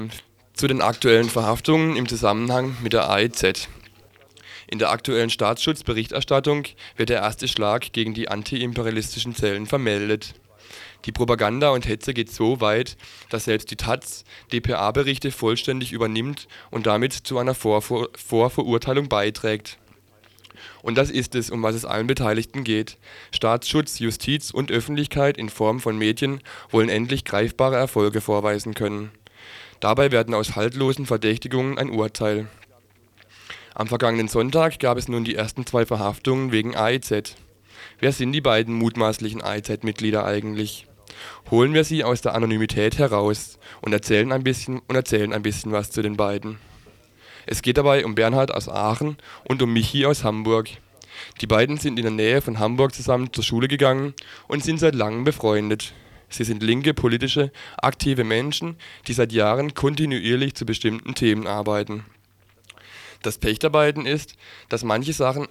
Zu den aktuellen Verhaftungen im Zusammenhang mit der AIZ. In der aktuellen Staatsschutzberichterstattung wird der erste Schlag gegen die antiimperialistischen Zellen vermeldet. Die Propaganda und Hetze geht so weit, dass selbst die taz dpa-Berichte vollständig übernimmt und damit zu einer Vorverurteilung beiträgt. Und das ist es, um was es allen Beteiligten geht. Staatsschutz, Justiz und Öffentlichkeit in Form von Medien wollen endlich greifbare Erfolge vorweisen können. Dabei werden aus haltlosen Verdächtigungen ein Urteil. Am vergangenen Sonntag gab es nun die ersten 2 Verhaftungen wegen AIZ. Wer sind die beiden mutmaßlichen AIZ-Mitglieder eigentlich? Holen wir sie aus der Anonymität heraus und erzählen ein bisschen was zu den beiden. Es geht dabei um Bernhard aus Aachen und um Michi aus Hamburg. Die beiden sind in der Nähe von Hamburg zusammen zur Schule gegangen und sind seit langem befreundet. Sie sind linke, politische, aktive Menschen, die seit Jahren kontinuierlich zu bestimmten Themen arbeiten. Das Pech der beiden ist, dass manche Sachen,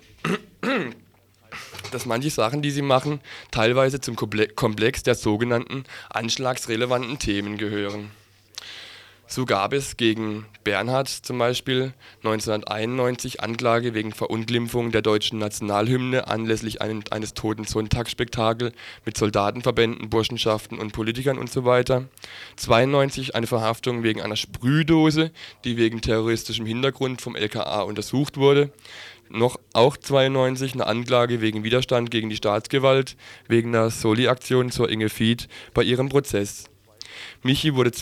die sie machen, teilweise zum Komplex der sogenannten anschlagsrelevanten Themen gehören. So gab es gegen Bernhard zum Beispiel 1991 Anklage wegen Verunglimpfung der deutschen Nationalhymne anlässlich eines Toten Sonntagsspektakels mit Soldatenverbänden, Burschenschaften und Politikern usw. 1992 eine Verhaftung wegen einer Sprühdose, die wegen terroristischem Hintergrund vom LKA untersucht wurde. Auch 1992 eine Anklage wegen Widerstand gegen die Staatsgewalt, wegen einer Soli-Aktion zur Inge Fied bei ihrem Prozess. Michi wurde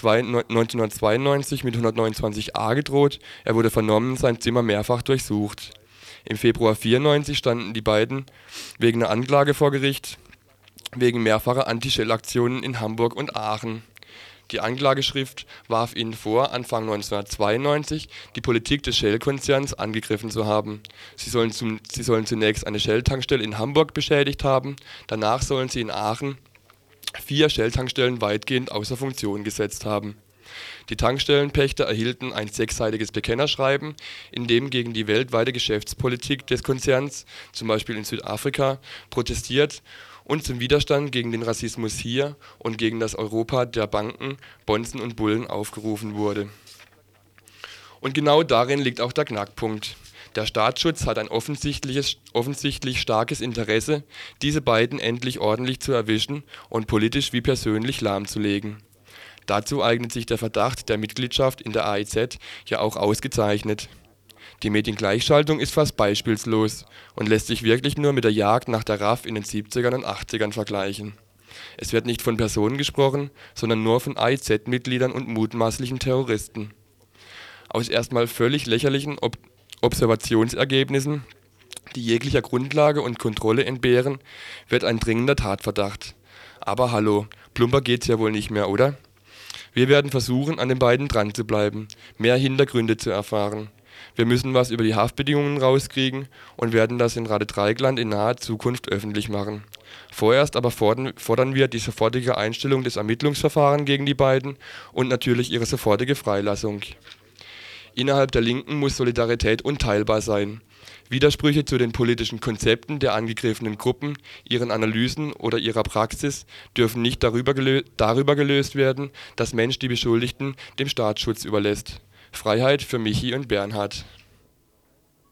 1992 mit 129a gedroht, er wurde vernommen, sein Zimmer mehrfach durchsucht. Im Februar 1994 standen die beiden wegen einer Anklage vor Gericht, wegen mehrfacher Anti-Shell-Aktionen in Hamburg und Aachen. Die Anklageschrift warf ihnen vor, Anfang 1992 die Politik des Shell-Konzerns angegriffen zu haben. Sie sollen zunächst eine Shell-Tankstelle in Hamburg beschädigt haben, danach sollen sie in Aachen 4 Shell-Tankstellen weitgehend außer Funktion gesetzt haben. Die Tankstellenpächter erhielten ein 6-seitiges Bekennerschreiben, in dem gegen die weltweite Geschäftspolitik des Konzerns, zum Beispiel in Südafrika, protestiert und zum Widerstand gegen den Rassismus hier und gegen das Europa der Banken, Bonzen und Bullen aufgerufen wurde. Und genau darin liegt auch der Knackpunkt. Der Staatsschutz hat ein offensichtlich starkes Interesse, diese beiden endlich ordentlich zu erwischen und politisch wie persönlich lahmzulegen. Dazu eignet sich der Verdacht der Mitgliedschaft in der AIZ ja auch ausgezeichnet. Die Mediengleichschaltung ist fast beispielslos und lässt sich wirklich nur mit der Jagd nach der RAF in den 70ern und 80ern vergleichen. Es wird nicht von Personen gesprochen, sondern nur von AIZ-Mitgliedern und mutmaßlichen Terroristen. Aus erstmal völlig lächerlichen Observationsergebnissen, die jeglicher Grundlage und Kontrolle entbehren, wird ein dringender Tatverdacht. Aber hallo, plumper geht's ja wohl nicht mehr, oder? Wir werden versuchen, an den beiden dran zu bleiben, mehr Hintergründe zu erfahren. Wir müssen was über die Haftbedingungen rauskriegen und werden das in Rade-Dreieckland in naher Zukunft öffentlich machen. Vorerst aber fordern wir die sofortige Einstellung des Ermittlungsverfahrens gegen die beiden und natürlich ihre sofortige Freilassung. Innerhalb der Linken muss Solidarität unteilbar sein. Widersprüche zu den politischen Konzepten der angegriffenen Gruppen, ihren Analysen oder ihrer Praxis dürfen nicht darüber gelöst werden, dass Mensch die Beschuldigten dem Staatsschutz überlässt. Freiheit für Michi und Bernhard.